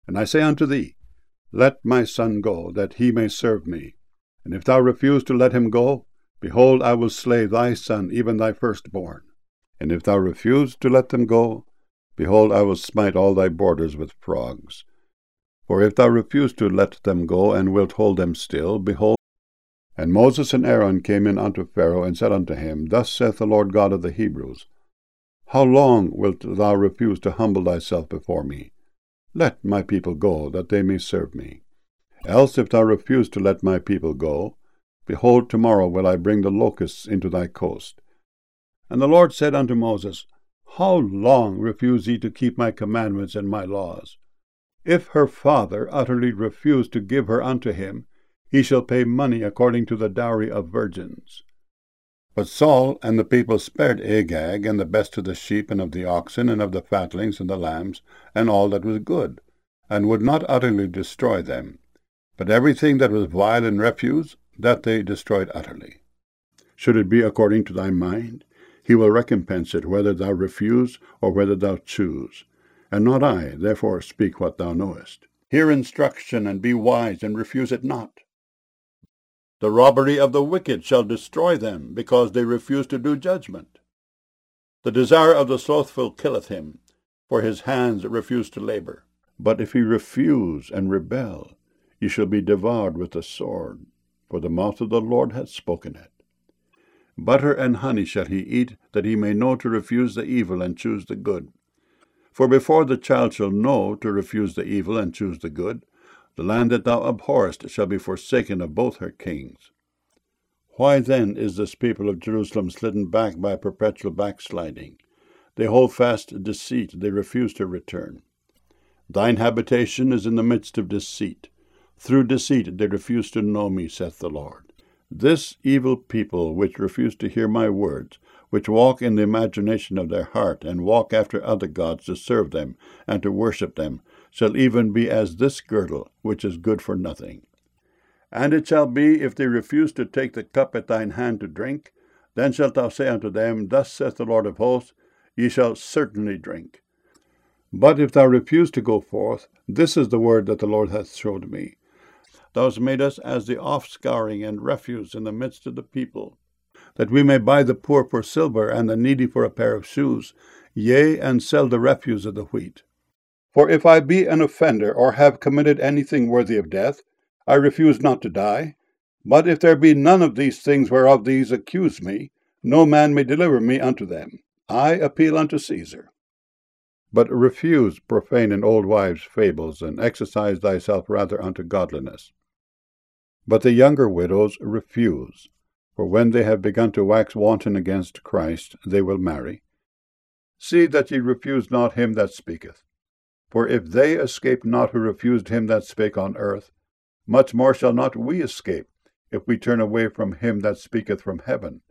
And I say unto thee, Let my son go, that he may serve me. And if thou refuse to let him go, behold, I will slay thy son, even thy firstborn. And if thou refuse to let them go, behold, I will smite all thy borders with frogs. For if thou refuse to let them go, and wilt hold them still, behold. And Moses and Aaron came in unto Pharaoh, and said unto him, Thus saith the Lord God of the Hebrews, How long wilt thou refuse to humble thyself before me? Let my people go, that they may serve me. Else if thou refuse to let my people go, behold, tomorrow will I bring the locusts into thy coast. And the Lord said unto Moses, How long refuse ye to keep my commandments and my laws? If her father utterly refuse to give her unto him, he shall pay money according to the dowry of virgins. But Saul and the people spared Agag, and the best of the sheep, and of the oxen, and of the fatlings, and the lambs, and all that was good, and would not utterly destroy them. But everything that was vile and refuse, that they destroyed utterly. Should it be according to thy mind, he will recompense it, whether thou refuse, or whether thou choose. And not I, therefore speak what thou knowest. Hear instruction, and be wise, and refuse it not. The robbery of the wicked shall destroy them, because they refuse to do judgment. The desire of the slothful killeth him, for his hands refuse to labor. But if he refuse and rebel, ye shall be devoured with the sword, for the mouth of the Lord hath spoken it. Butter and honey shall he eat, that he may know to refuse the evil and choose the good. For before the child shall know to refuse the evil and choose the good, the land that thou abhorrest shall be forsaken of both her kings. Why then is this people of Jerusalem slidden back by perpetual backsliding? They hold fast deceit, they refuse to return. Thine habitation is in the midst of deceit. Through deceit they refuse to know me, saith the Lord. This evil people, which refuse to hear my words, which walk in the imagination of their heart, and walk after other gods to serve them, and to worship them, shall even be as this girdle, which is good for nothing. And it shall be, if they refuse to take the cup at thine hand to drink, then shalt thou say unto them, Thus saith the Lord of hosts, Ye shall certainly drink. But if thou refuse to go forth, this is the word that the Lord hath showed me. Thou hast made us as the offscouring and refuse in the midst of the people, that we may buy the poor for silver, and the needy for a pair of shoes, yea, and sell the refuse of the wheat. For if I be an offender, or have committed anything worthy of death, I refuse not to die. But if there be none of these things whereof these accuse me, no man may deliver me unto them. I appeal unto Caesar. But refuse profane and old wives' fables, and exercise thyself rather unto godliness. But the younger widows refuse, for when they have begun to wax wanton against Christ, they will marry. See that ye refuse not him that speaketh. For if they escape not who refused him that spake on earth, much more shall not we escape, if we turn away from him that speaketh from heaven,